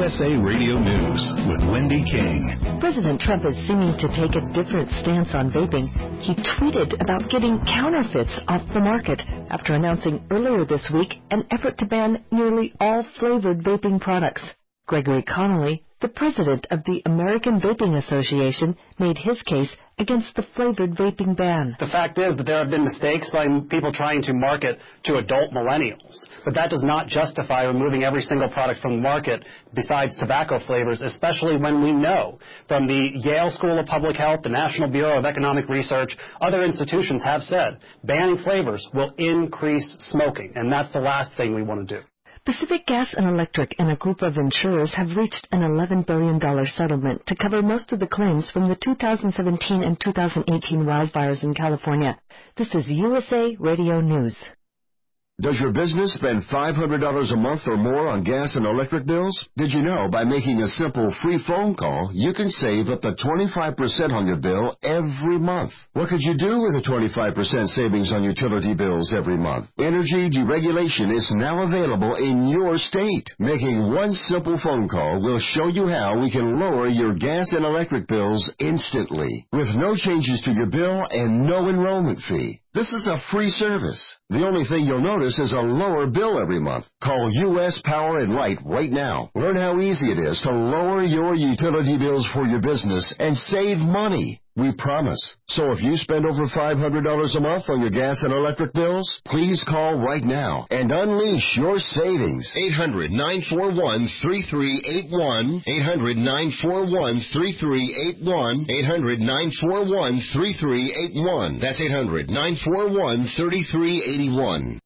USA Radio News with Wendy King. President Trump is seeming to take a different stance on vaping. He tweeted about getting counterfeits off the market after announcing earlier this week an effort to ban nearly all flavored vaping products. Gregory Connolly, the president of the American Vaping Association, made his case against the flavored vaping ban. The fact is that there have been mistakes by people trying to market to adult millennials, but that does not justify removing every single product from the market besides tobacco flavors, especially when we know from the Yale School of Public Health, the National Bureau of Economic Research, other institutions have said banning flavors will increase smoking, and that's the last thing we want to do. Pacific Gas and Electric and a group of insurers have reached an $11 billion settlement to cover most of the claims from the 2017 and 2018 wildfires in California. This is USA Radio News. Does your business spend $500 a month or more on gas and electric bills? Did you know by making a simple free phone call, you can save up to 25% on your bill every month? What could you do with a 25% savings on utility bills every month? Energy deregulation is now available in your state. Making one simple phone call will show you how we can lower your gas and electric bills instantly, with no changes to your bill and no enrollment fee. This is a free service. The only thing you'll notice is a lower bill every month. Call U.S. Power and Light right now. Learn how easy it is to lower your utility bills for your business and save money. We promise. So if you spend over $500 a month on your gas and electric bills, please call right now and unleash your savings. 800-941-3381. 800-941-3381. 800-941-3381. That's 800-941-3381.